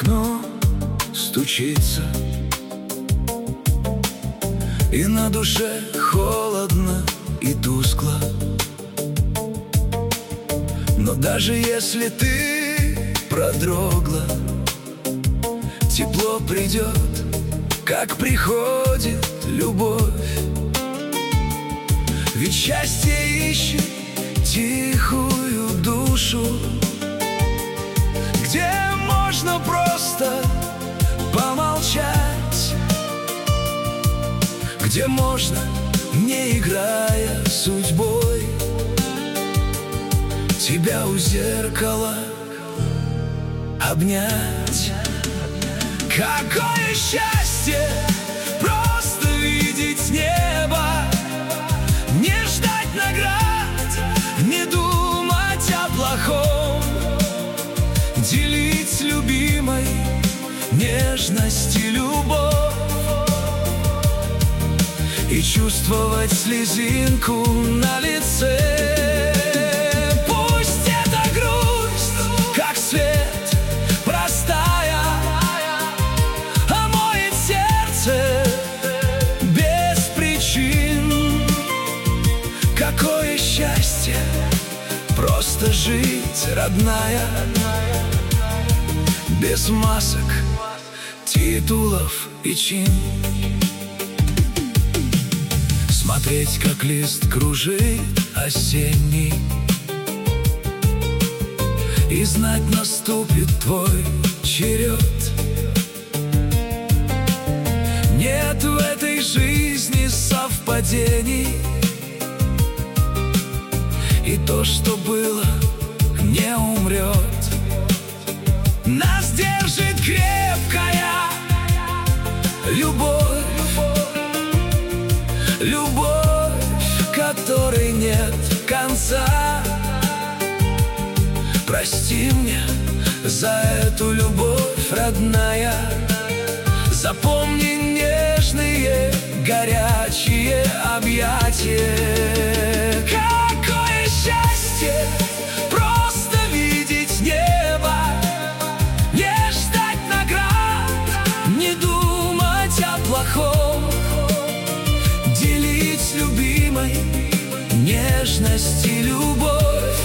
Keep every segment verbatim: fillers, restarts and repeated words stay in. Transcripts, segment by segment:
окно стучится, и на душе холодно и тускло. Но даже если ты продрогла, тепло придет, как приходит любовь. Ведь счастье ищет тихую душу, где можно просто помолчать, где можно, не играя судьбой, тебя у зеркала обнять. Какое счастье просто видеть небо, не ждать наград, не думать о плохом, делить с любимой нежность и любовь, и чувствовать слезинку на лице. Пусть эта грусть, как свет, простая, омоет сердце без причин. Какое счастье просто жить, родная, без масок, титулов и чин. Смотреть, как лист кружит осенний, и знать, наступит твой черед. Нет в этой жизни совпадений, и то, что было, не умрет. Нас держит крепкая любовь, любовь, которой нет конца. Прости мне за эту любовь, родная. Запомни нежные, горячие объятия. Какое счастье просто видеть небо, не ждать наград, не думать о плохом, делить с любимой нежность и любовь,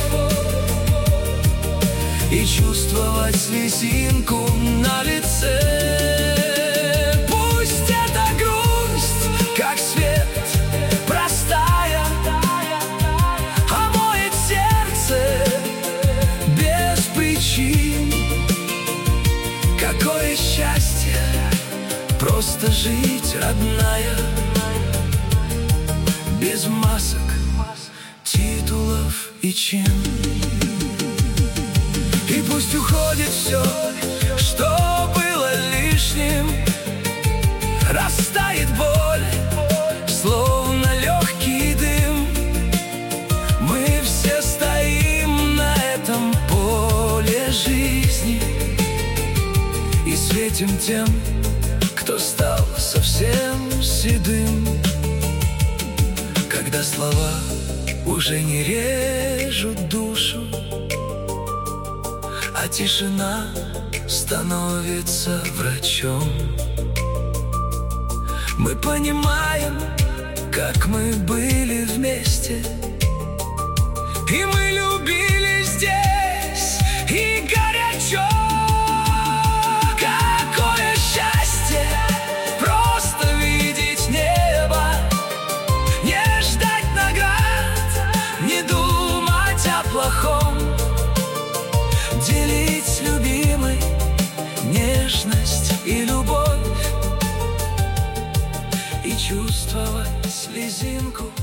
и чувствовать слезинку на лице. Пусть эта грусть, как свет, простая, омоет сердце без причин. Какое счастье просто жить, родная, без масок, титулов и чин. И пусть уходит все, что было лишним, растает боль, словно легкий дым. Мы все стоим на этом поле жизни и светим тем, кто стал совсем седым. Когда слова уже не режут душу, а тишина становится врачом, мы понимаем, как мы были вместе, и мы любили здесь и горячо. Какое счастье просто видеть небо, не ждать наград, не думать о плохом, делить с любимой нежность и любовь, и чувствовать слезинку